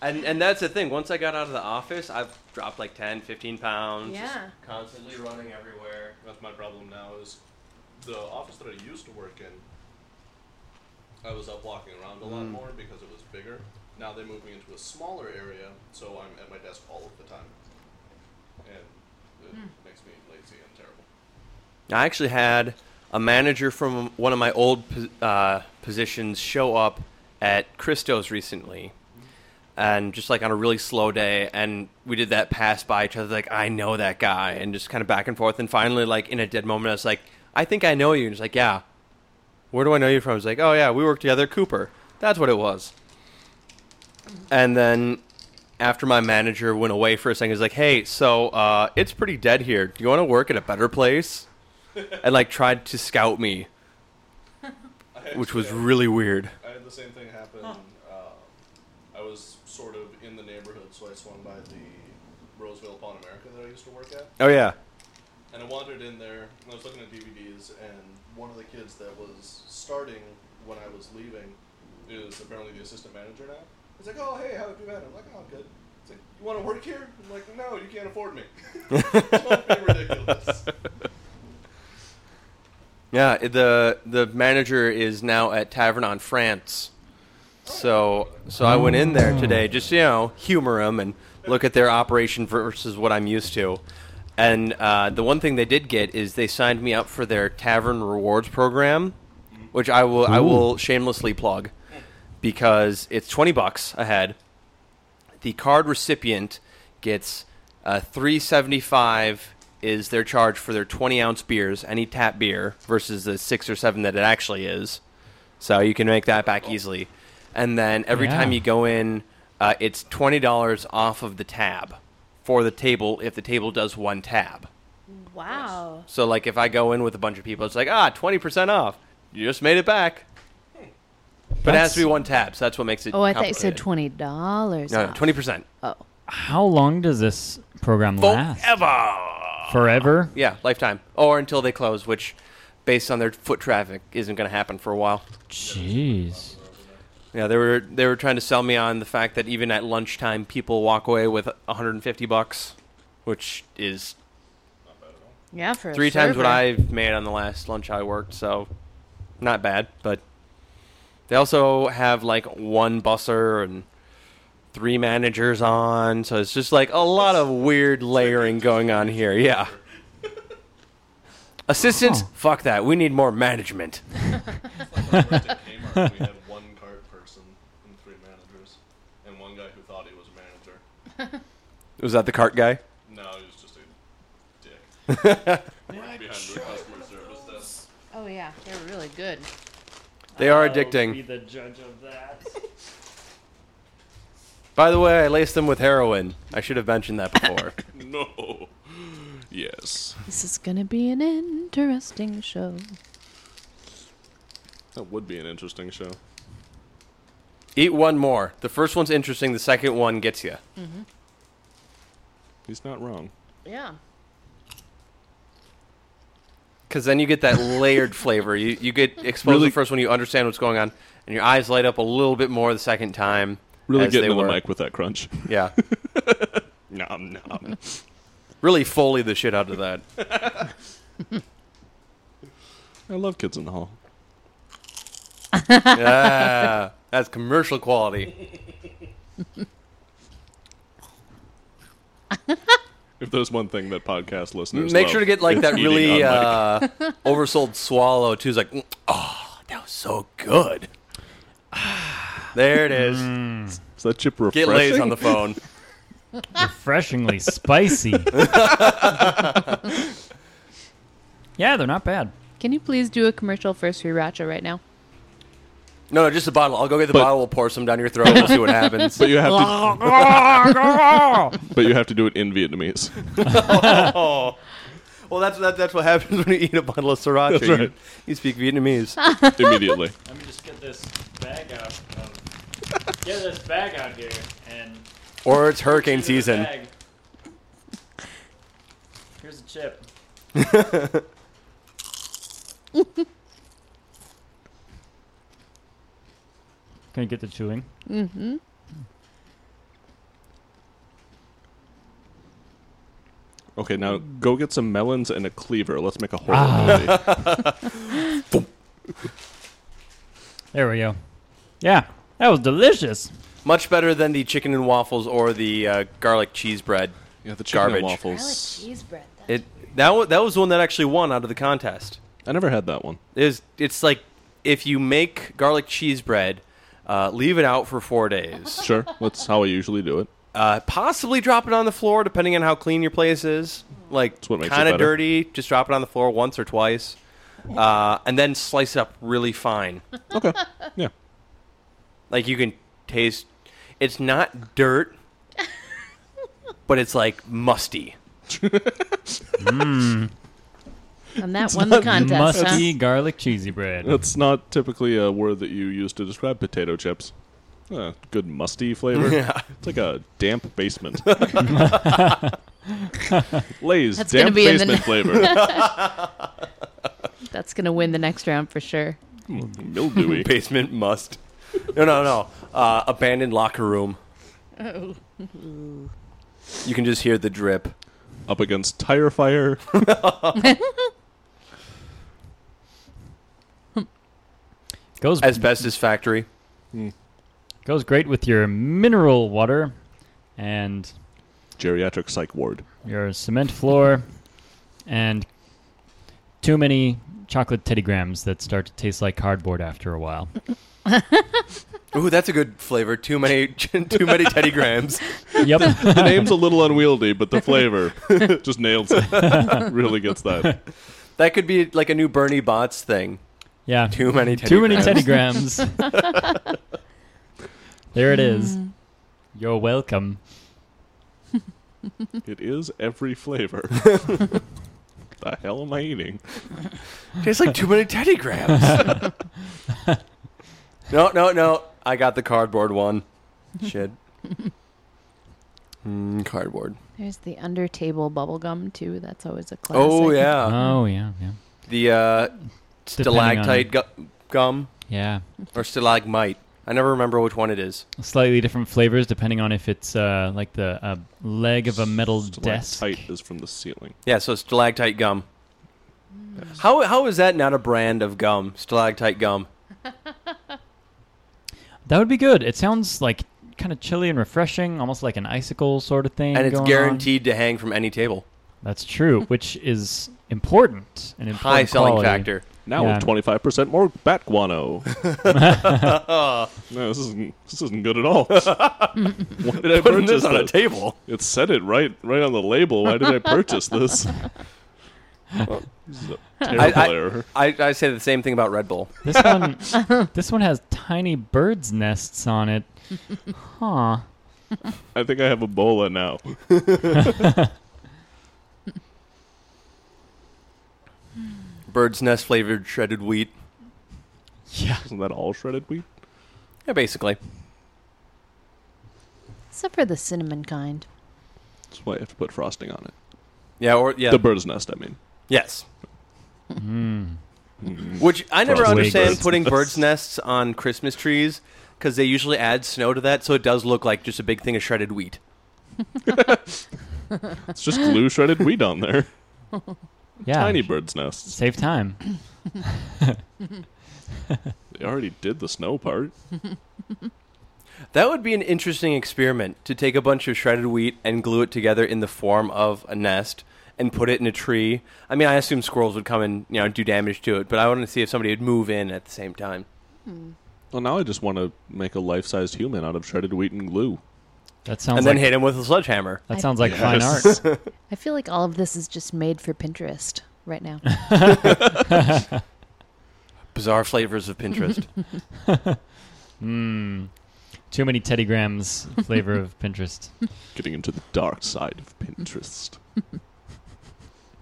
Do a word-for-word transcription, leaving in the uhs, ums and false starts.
And and that's the thing. Once I got out of the office, I've dropped like ten, fifteen pounds. Yeah. Just constantly running everywhere. That's my problem now is the office that I used to work in, I was up walking around a lot Mm. more because it was bigger. Now they moved me into a smaller area, so I'm at my desk all of the time. And it Mm. makes me lazy and terrible. I actually had a manager from one of my old uh, positions show up at Christo's recently. And just like on a really slow day, and we did that pass by each other, like, I know that guy, and just kind of back and forth. And finally, like, in a dead moment, I was like, I think I know you. And he's like, yeah. Where do I know you from? I was like, oh, yeah, we work together at Cooper. That's what it was. And then after my manager went away for a second, he's like, hey, so uh, it's pretty dead here. Do you want to work at a better place? And, like, tried to scout me, which was had, really weird. I had the same thing happen. Huh. Uh, I was sort of in the neighborhood, so I swung by the Roseville Pawn America that I used to work at. Oh, yeah. And I wandered in there, and I was looking at D V Ds, and one of the kids that was starting when I was leaving is apparently the assistant manager now. He's like, oh, hey, how have you been? I'm like, oh, I'm good. He's like, you want to work here? I'm like, no, you can't afford me. It's fucking ridiculous. Yeah, the the manager is now at Tavern on France. So so I went in there today just, you know, humor them and look at their operation versus what I'm used to. And uh, the one thing they did get is they signed me up for their Tavern Rewards program, which I will I will shamelessly plug because it's twenty bucks a head. The card recipient gets uh, three seventy-five is their charge for their twenty ounce beers, any tap beer, versus the six or seven that it actually is. So you can make that back easily. And then every Yeah. time you go in, uh, it's twenty dollars off of the tab for the table if the table does one tab. Wow. So, like, if I go in with a bunch of people, it's like, ah, twenty percent off. You just made it back. But it has to be one tab, so that's what makes it Oh, I thought you said complicated. twenty dollars. No, no, twenty percent. Oh. How long does this program last? Forever! Forever? Yeah, lifetime. Or until they close, which, based on their foot traffic, isn't going to happen for a while. Jeez. Yeah, they were they were trying to sell me on the fact that even at lunchtime, people walk away with one hundred fifty bucks, which is Yeah, for a three times what server. I've made on the last lunch I worked, so not bad. But they also have like one busser and three managers on, so it's just like a lot of weird layering going on here. Yeah. Assistants, Huh. fuck that. We need more management. It's like when I worked at Kmart, we had one cart person and three managers, and one guy who thought he was a manager. Was that the cart guy? No, he was just a dick. Worked behind the customer service desk. Oh, yeah. They're really good. They are I'll addicting. be the judge of that. By the way, I laced them with heroin. I should have mentioned that before. No. Yes. This is going to be an interesting show. That would be an interesting show. Eat one more. The first one's interesting. The second one gets you. Mm-hmm. He's not wrong. Yeah. Because then you get that layered flavor. You you get exposed Really- the first one, you understand what's going on, and your eyes light up a little bit more the second time. Really as getting they in the were. mic with that crunch. Yeah. Nom nom. Really Foley the shit out of that. I love Kids in the Hall. Yeah. That's commercial quality. If there's one thing that podcast listeners Make love, sure to get like it's that eating really on mic. uh, oversold swallow, too. It's like, mm, oh, that was so good. There it is. Is that chip Get refreshing? Lays on the phone. Refreshingly spicy. Yeah, they're not bad. Can you please do a commercial for Sriracha right now? No, no, just a bottle. I'll go get the But- bottle. We'll pour some down your throat. We'll see what happens. But you have to. But you have to do it in Vietnamese. Oh. Well, that's that, that's what happens when you eat a bottle of sriracha. That's right. You, you speak Vietnamese. Immediately. Let me just get this bag out. Of, get this bag out here and. Or it's hurricane into the season. bag. Here's a chip. Can you get the chewing? Mm-hmm. Okay, now go get some melons and a cleaver. Let's make a horror movie. There we go. Yeah, that was delicious. Much better than the chicken and waffles or the uh, garlic cheese bread. Yeah, the chicken and Garbage. waffles. cheese bread. It that wa- that was the one that actually won out of the contest. I never had that one. It was, it's like if you make garlic cheese bread, uh, leave it out for four days. Sure, that's how I usually do it. Uh, possibly drop it on the floor, depending on how clean your place is. Like That's what makes it kind of better. dirty, just drop it on the floor once or twice, uh, and then slice it up really fine. Okay, yeah. Like you can taste. It's not dirt, but it's like musty. Mmm. And that won the contest, Musty huh? garlic cheesy bread. That's not typically a word that you use to describe potato chips. Uh, good musty flavor. Yeah. It's like a damp basement. Lay's That's gonna damp be in the basement ne- flavor. That's going to win the next round for sure. Mildewy. Basement must. No, no, no. Uh, abandoned locker room. Oh. You can just hear the drip. Up against tire fire. Goes Asbestos factory. goes great with your mineral water and Geriatric psych ward. your cement floor and too many chocolate Teddy Grahams that start to taste like cardboard after a while. Ooh, that's a good flavor. Too many, too many Teddy Grahams. Yep. The name's a little unwieldy, but the flavor just nails it. Really gets that. That could be like a new Bernie Bots thing. Yeah. Too many Teddy Too many Grahams. Teddy Grahams. There it is. You're welcome. It is every flavor. The hell am I eating? Tastes like too many Teddy Grahams. no, no, no. I got the cardboard one. Shit. Mm, cardboard. There's the under table bubble gum too. That's always a classic. Oh, yeah. Oh, yeah, yeah. The uh, Depending on- stalactite gu- gum Yeah. or stalagmite. I never remember which one it is. Slightly different flavors depending on if it's uh, like the uh, leg of a metal desk. Stalactite is from the ceiling. Yeah, so stalactite gum. How how is that not a brand of gum? Stalactite gum. That would be good. It sounds like kind of chilly and refreshing, almost like an icicle sort of thing. And it's going guaranteed to hang from any table. on. That's true, which is important. An important High selling quality. factor. Now Yeah. with twenty-five percent more bat guano. No, this isn't this isn't good at all. Why did I Putting purchase this on a this? table. It said it right right on the label. Why did I purchase this? Well, this is a terrible I- error. I, I say the same thing about Red Bull. This one, this one has tiny birds' nests on it. Huh. I think I have Ebola now. Bird's nest flavored shredded wheat. Yeah. Isn't that all shredded wheat? Yeah, basically. Except for the cinnamon kind. That's why I have to put frosting on it. Yeah, or yeah. The bird's nest, I mean. yes. Mm. Which I never Frosted understand bird's putting nest. bird's nests on Christmas trees because they usually add snow to that, so it does look like just a big thing of shredded wheat. It's just glue shredded wheat on there. Yeah. Tiny bird's nests. Save time. They already did the snow part. That would be an interesting experiment to take a bunch of shredded wheat and glue it together in the form of a nest and put it in a tree. I mean, I assume squirrels would come and, you know, do damage to it, but I want to see if somebody would move in at the same time. Well, now I just want to make a life-sized human out of shredded wheat and glue. That sounds And then like hit him with a sledgehammer. that I- sounds like fine Yes. art. I feel like all of this is just made for Pinterest right now. Bizarre flavors of Pinterest. Mmm. Too many Teddy Grahams flavor of Pinterest. Getting into the dark side of Pinterest.